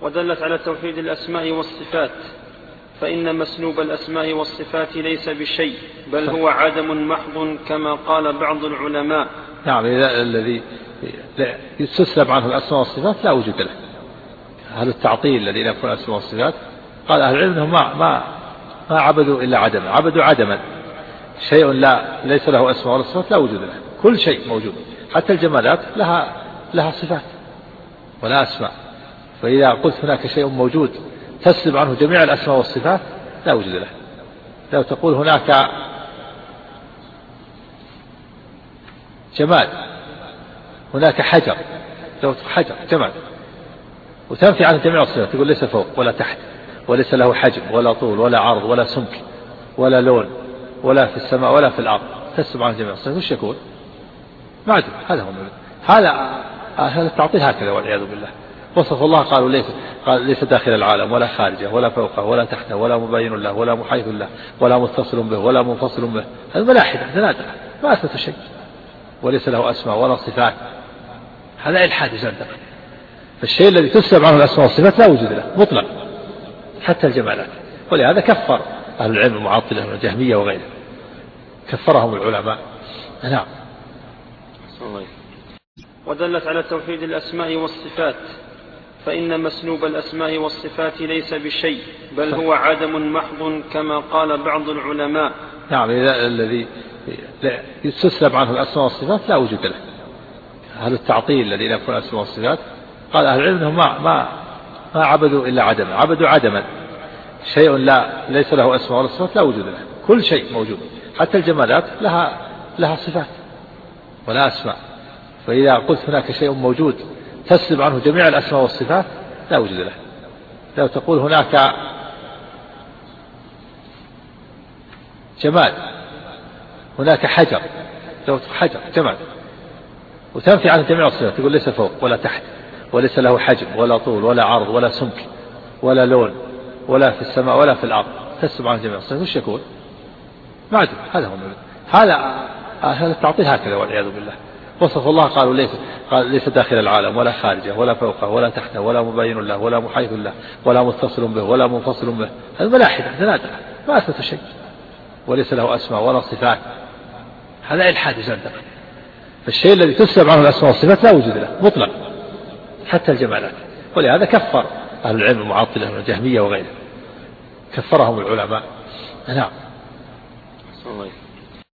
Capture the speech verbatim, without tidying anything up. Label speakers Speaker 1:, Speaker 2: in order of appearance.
Speaker 1: ودلت على توحيد الأسماء والصفات، فإن مسلوب الأسماء والصفات ليس بشيء بل هو عدم محض كما قال بعض العلماء.
Speaker 2: نعم، الذي يستسلب عنه الأسماء والصفات لا وجود له. أهل التعطيل الذين ينفون الأسماء والصفات قال أهل العلم أنهم ما, ما, ما عبدوا إلا عدما، عبدوا عدما، شيء لا ليس له أسماء ولا صفات لا وجود له. كل شيء موجود، حتى الجمادات لها لها صفات ولا أسماء. فإذا قلت هناك شيء موجود تسلب عنه جميع الأسماء والصفات لا وجود له. لو تقول هناك جماد، هناك حجر، لو حجر جماد وتنفي عنه جميع الصفات، تقول ليس فوق ولا تحت وليس له حجم ولا طول ولا عرض ولا سمك ولا لون ولا في السماء ولا في الأرض، تسلب عنه جميع الصفات، وش يكون؟ معدوم. هذا هو هذا هذا التعطيل هكذا والعياذ بالله. وصف الله قالوا ليس قال ليس داخل العالم ولا خارجه ولا فوقه ولا تحته ولا مبين له ولا محيط له ولا متصل به ولا منفصل به. هذا ملاحدة زنادقة ما أثبتوا شيء، وليس له أسماء ولا صفات. هذا إلحاد زندقة. فالشيء الذي تسلب عنه الأسماء والصفات لا وجود له مطلق، حتى الجمالات. ولهذا كفر أهل العلم المعطلة والجهمية وغيره، كفرهم العلماء. نعم.
Speaker 1: ودلت على توحيد الأسماء والصفات، فإن مسلوب الأسماء والصفات ليس بشيء بل هو عدم محض كما قال بعض العلماء.
Speaker 2: نعم، الذي يستسلب عنه الأسماء والصفات لا وجود له. أهل التعطيل الذين ينفون الأسماء والصفات قال أهل العلم أنهم ما, ما, ما عبدوا إلا عدما، عبدوا عدما، شيء لا ليس له أسماء ولا صفات لا وجود له. كل شيء موجود، حتى الجمادات لها لها صفات ولا أسماء. فإذا قلت هناك شيء موجود تسلب عنه جميع الأسماء والصفات لا وجود له. لو تقول هناك جماد، هناك حجر، لو حجر جماد وتنفي عنه جميع الصفات، تقول ليس فوق ولا تحت وليس له حجم ولا طول ولا عرض ولا سمك ولا لون ولا في السماء ولا في الأرض، تسلب عنه جميع الصفات، وش يكون؟ معدوم. هذا هو هذا هذا التعطيل هكذا والعياذ بالله. وصف الله قالوا ليس قال ليس داخل العالم ولا خارجه ولا فوقه ولا تحته ولا مبين له ولا محيط له ولا متصل به ولا منفصل به. هذا ملاحدة زنادقة ما أثبتوا شيء، وليس له أسماء ولا صفات. هذا إلحاد زندقة. فالشيء الذي تسلب عنه الأسماء والصفات لا وجود له مطلق، حتى الجمالات. ولهذا كفر أهل العلم المعطلة والجهمية وغيره، كفرهم العلماء. نعم.